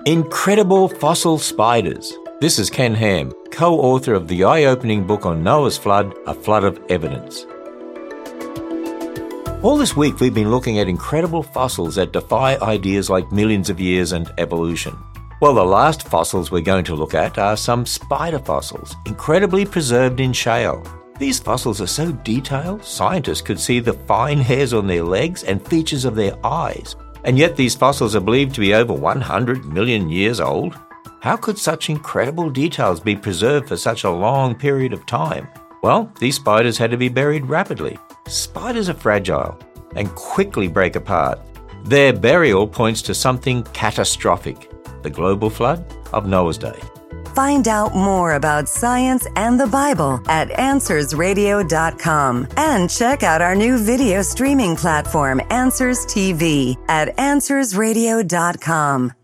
Incredible Fossil Spiders. This is Ken Ham, co-author of the eye-opening book on Noah's Flood, A Flood of Evidence. All this week we've been looking at incredible fossils that defy ideas like millions of years and evolution. Well, the last fossils we're going to look at are some spider fossils, incredibly preserved in shale. These fossils are so detailed, scientists could see the fine hairs on their legs and features of their eyes. And yet these fossils are believed to be over 100 million years old. How could such incredible details be preserved for such a long period of time? Well, these spiders had to be buried rapidly. Spiders are fragile and quickly break apart. Their burial points to something catastrophic, the global flood of Noah's day. Find out more about science and the Bible at AnswersRadio.com and check out our new video streaming platform, Answers TV, at AnswersRadio.com.